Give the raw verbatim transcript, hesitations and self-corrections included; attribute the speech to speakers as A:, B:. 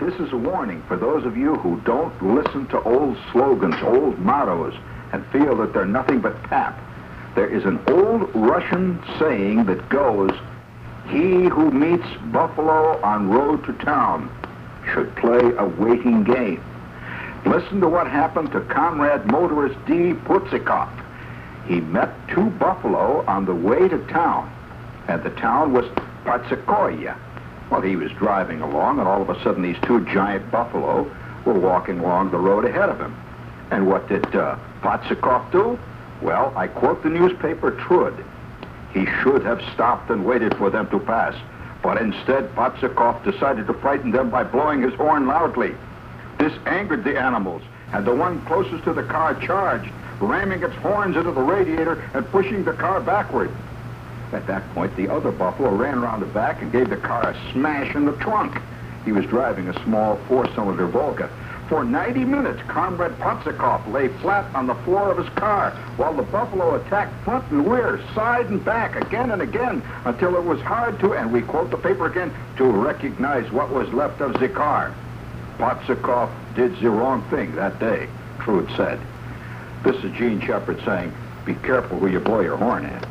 A: This is a warning for those of you who don't listen to old slogans, old mottos, and feel that they're nothing but pap. There is an old Russian saying that goes, "He who meets buffalo on road to town should play a waiting game." Listen to what happened to Comrade Motorist D. Putzikoff. He met two buffalo on the way to town, and the town was Patsikoya. Well, he was driving along, and all of a sudden these two giant buffalo were walking along the road ahead of him. And what did uh, Patsikoff do? Well, I quote the newspaper Trud. He should have stopped and waited for them to pass, but instead Patsikoff decided to frighten them by blowing his horn loudly. This angered the animals, and the one closest to the car charged, ramming its horns into the radiator and pushing the car backward. At that point, the other buffalo ran around the back and gave the car a smash in the trunk. He was driving a small four-cylinder Volga. For ninety minutes, Comrade Patsikoff lay flat on the floor of his car while the buffalo attacked front and rear, side and back, again and again, until it was hard to, and we quote the paper again, to recognize what was left of the car. Patsikoff did the wrong thing that day, Trude said. This is Gene Shepard saying, be careful who you blow your horn at.